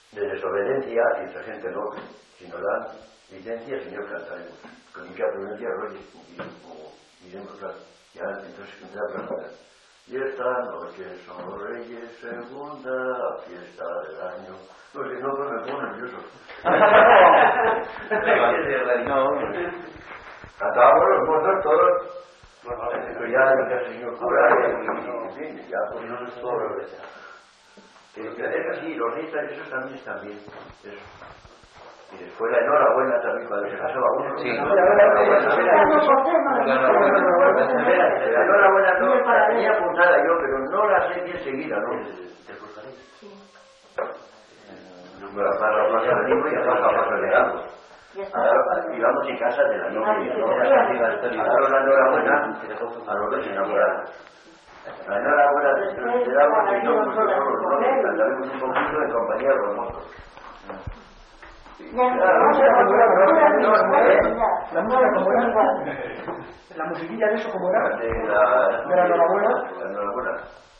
de desobediencia y esta gente no. Si no dan licencia, señor, cantaremos. Con mucha prudencia, y diremos, claro, ya entonces entra a cantar. Y esta noche somos reyes segunda, fiesta del año. No sé, no, me pongo nervioso. Cantábamos los mozos todos. Pero ya el señor cura, en fin, ya pues no es todo lo que sea. Es así, los reyes, esos también están bien. Eso. Y después la enhorabuena también cuando se casaba uno. Sí. La enhorabuena no la tenía apuntada yo, pero no la sé bien seguida, ¿no? ¿Te acordaréis? Sí. No la pasa al libro y la pasa legando. Y vamos en casa de la novia. Daros la enhorabuena a los dos enamorados. La enhorabuena te damos y no nosotros solos, ¿no? Cantaremos un poquito en compañía de los mozos. La música como era, la musiquilla de eso como era, de la enhorabuena. La enhorabuena.